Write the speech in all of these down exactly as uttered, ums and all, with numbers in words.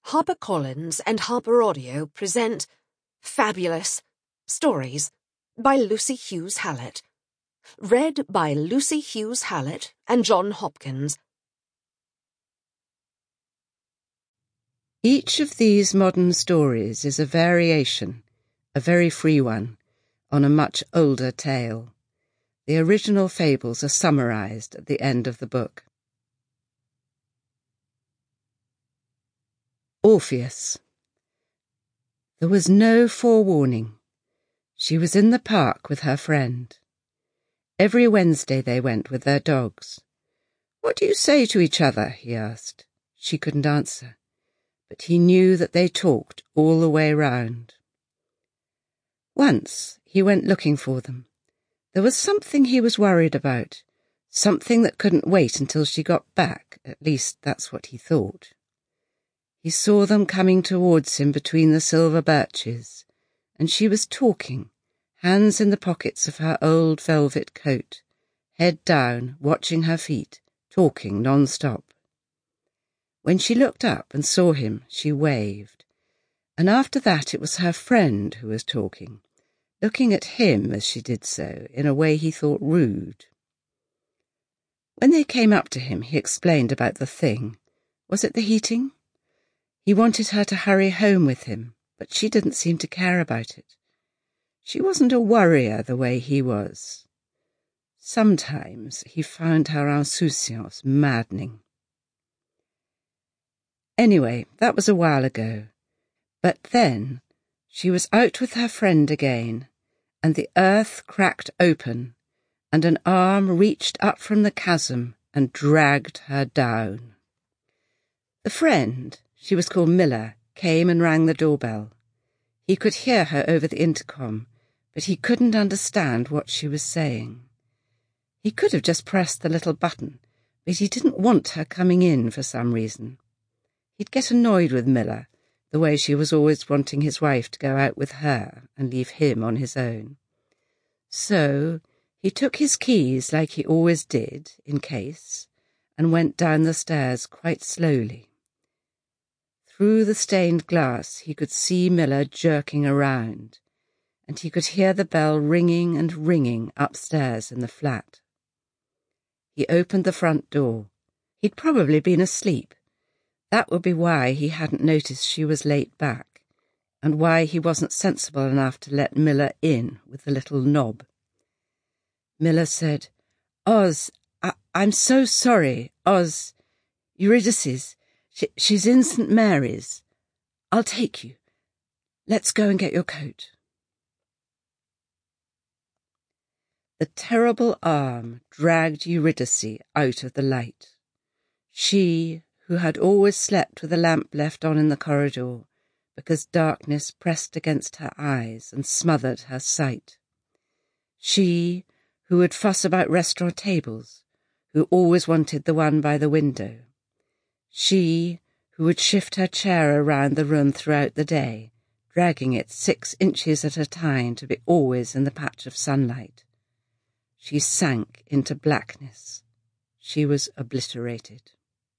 HarperCollins and Harper Audio present Fabulous Stories by Lucy Hughes Hallett. Read by Lucy Hughes Hallett and John Hopkins. Each of these modern stories is a variation, a very free one, on a much older tale. The original fables are summarized at the end of the book. Orpheus. There was no forewarning. She was in the park with her friend. Every Wednesday they went with their dogs. "What do you say to each other?" he asked. She couldn't answer, but he knew that they talked all the way round. Once he went looking for them. There was something he was worried about, something that couldn't wait until she got back, at least that's what he thought. He saw them coming towards him between the silver birches, and she was talking, hands in the pockets of her old velvet coat, head down, watching her feet, talking non-stop. When she looked up and saw him, she waved, and after that it was her friend who was talking, looking at him as she did so, in a way he thought rude. When they came up to him, he explained about the thing. Was it the heating? He wanted her to hurry home with him, but she didn't seem to care about it. She wasn't a worrier the way he was. Sometimes he found her insouciance maddening. Anyway, that was a while ago. But then she was out with her friend again, and the earth cracked open, and an arm reached up from the chasm and dragged her down. The friend, she was called Miller, came and rang the doorbell. He could hear her over the intercom, but he couldn't understand what she was saying. He could have just pressed the little button, but he didn't want her coming in for some reason. He'd get annoyed with Miller, the way she was always wanting his wife to go out with her and leave him on his own. So he took his keys like he always did, in case, and went down the stairs quite slowly. Through the stained glass he could see Miller jerking around, and he could hear the bell ringing and ringing upstairs in the flat. He opened the front door. He'd probably been asleep. That would be why he hadn't noticed she was late back, and why he wasn't sensible enough to let Miller in with the little knob. Miller said, "Oz, I I'm so sorry, Oz, Eurydice. She she's in Saint Mary's. I'll take you. Let's go and get your coat." The terrible arm dragged Eurydice out of the light. She, who had always slept with a lamp left on in the corridor, because darkness pressed against her eyes and smothered her sight. She, who would fuss about restaurant tables, who always wanted the one by the window. She, who would shift her chair around the room throughout the day, dragging it six inches at a time to be always in the patch of sunlight. She sank into blackness. She was obliterated.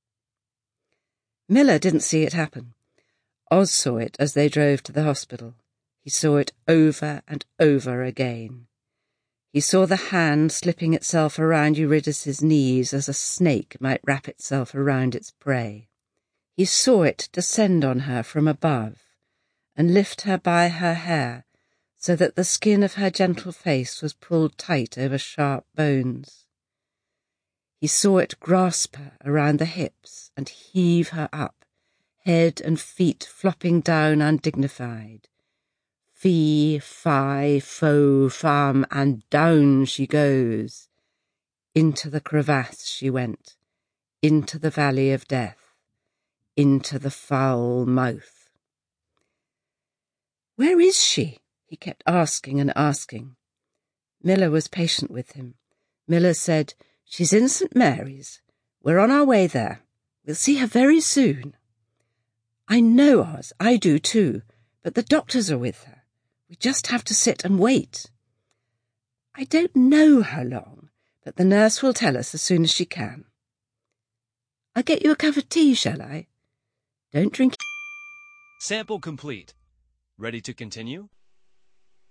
Miller didn't see it happen. Oz saw it as they drove to the hospital. He saw it over and over again. He saw the hand slipping itself around Eurydice's knees as a snake might wrap itself around its prey. He saw it descend on her from above and lift her by her hair so that the skin of her gentle face was pulled tight over sharp bones. He saw it grasp her around the hips and heave her up, head and feet flopping down undignified. Fee, fi, fo, fum, and down she goes. Into the crevasse she went, into the valley of death, into the foul mouth. "Where is she?" he kept asking and asking. Miller was patient with him. Miller said, "She's in Saint Mary's. We're on our way there. We'll see her very soon." "I know, Oz, I do too, but the doctors are with her. We just have to sit and wait." "I don't know how long, but the nurse will tell us as soon as she can." "I'll get you a cup of tea, shall I?" "Don't drink Sample complete. Ready to continue?